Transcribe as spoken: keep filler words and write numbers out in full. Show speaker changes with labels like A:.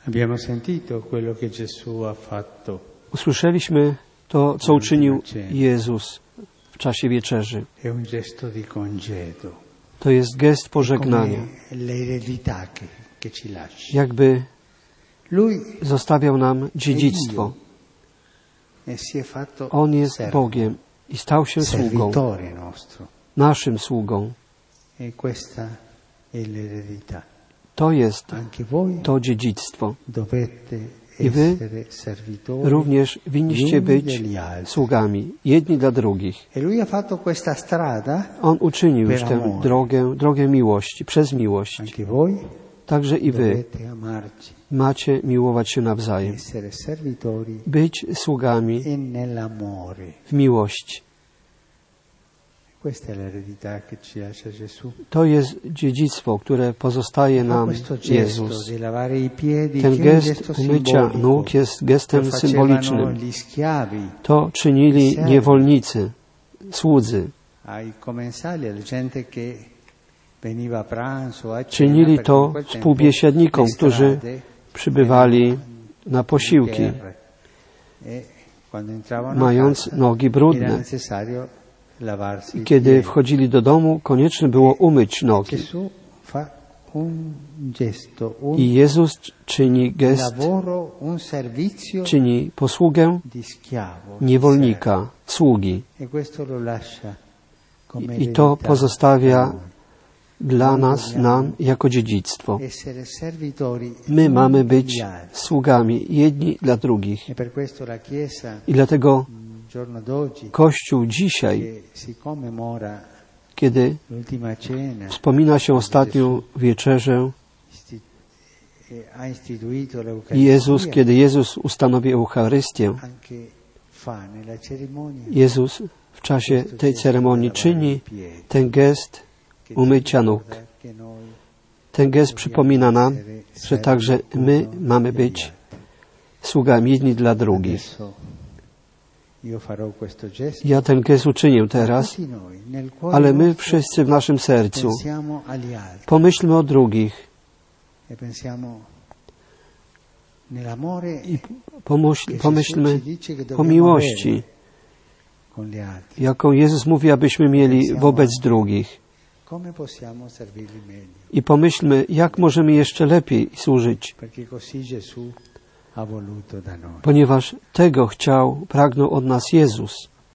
A: Abbiamo sentito quello che Gesù ha fatto.
B: Usłyszeliśmy to, co uczynił Jezus w czasie wieczerzy.
A: È un gesto di congedo.
B: To jest gest pożegnania.
A: Come l'eredità che, che ci lascia.
B: Jakby
A: Lui
B: zostawiał nam dziedzictwo.
A: e si è fatto
B: On jest
A: servo,
B: Bogiem i stał się sługą,
A: servitore nostro.
B: naszym sługą.
A: E questa è l'eredità.
B: To jest
A: Anche voi
B: to dziedzictwo.
A: dovete
B: I wy
A: essere servitori
B: również winniście
A: gli uni
B: być
A: degli altri.
B: sługami, jedni dla drugich.
A: E lui ha fatto questa strada,
B: On uczynił już
A: per
B: tę
A: amore.
B: drogę, drogę miłości, przez miłość.
A: anche voi
B: Także i wy
A: dovete amarci,
B: macie miłować się nawzajem.
A: essere servitori
B: Być sługami
A: e nell'amore.
B: w miłości.
A: Questa è l'eredità che ci lascia Gesù.
B: To jest dziedzictwo, które pozostaje
A: Ma
B: nam
A: questo gesto
B: Jezus.
A: di lavare i piedi,
B: Ten
A: che è un
B: gest
A: gesto
B: umycia
A: simbolico.
B: nóg jest
A: Lo
B: gestem
A: facevano
B: symbolicznym.
A: gli schiavi
B: To czynili niewolnicy, słudzy.
A: ai commensali, alla gente che veniva a pranzo, a cena,
B: Czynili
A: perché in
B: to
A: quel tempo
B: współbiesiadnikom,
A: le
B: którzy
A: strade
B: przybywali na posiłki,
A: terre. E quando entravano a
B: mając
A: casa,
B: nogi
A: era
B: brudne.
A: necessario lavarsi i
B: Kiedy
A: piedi.
B: wchodzili do domu, konieczne było umyć nogi.
A: Gesù fa un gesto, un
B: I Jezus czyni gest,
A: lavoro, un servizio
B: czyni posługę
A: di schiavo, di
B: niewolnika, sługi.
A: servo. E questo lo lascia come
B: I to
A: eredità
B: pozostawia
A: a noi.
B: dla nas, nam, jako dziedzictwo.
A: Essere servitori
B: My
A: gli
B: mamy
A: uni
B: być
A: degli altri.
B: sługami jedni dla drugich.
A: E per questo la Chiesa,
B: I dlatego
A: il giorno d'oggi,
B: Kościół dzisiaj,
A: che si commemora
B: kiedy
A: l'ultima cena,
B: wspomina się ostatnią wieczerzę,
A: isti- e ha istituito
B: i
A: l'Eucaristia,
B: Jezus, kiedy Jezus ustanowi Eucharystię,
A: anche fa nella cerimonia
B: Jezus w czasie tej ceremonii czyni ten gest
A: che
B: umycia nóg.
A: ricorda che noi
B: Ten gest przypomina nam, że także my mamy być sługami jedni dla drugich.
A: adesso io farò questo gesto.
B: Ja ten gest uczynię teraz,
A: Tutti noi, nel cuore
B: ale my
A: nostro,
B: wszyscy w naszym sercu
A: pensiamo agli altri
B: pomyślmy o drugich
A: e pensiamo nell'amore
B: i pomyśl,
A: che Gesù
B: pomyślmy
A: ci dice che
B: o
A: dobbiamo
B: miłości,
A: avere con gli altri.
B: jaką Jezus mówi, abyśmy mieli wobec drugich.
A: Come possiamo servirli meglio?
B: I pomyślmy, jak możemy jeszcze lepiej służyć,
A: Perché così Gesù ha voluto da noi.
B: ponieważ tego chciał, pragnął od nas Jezus.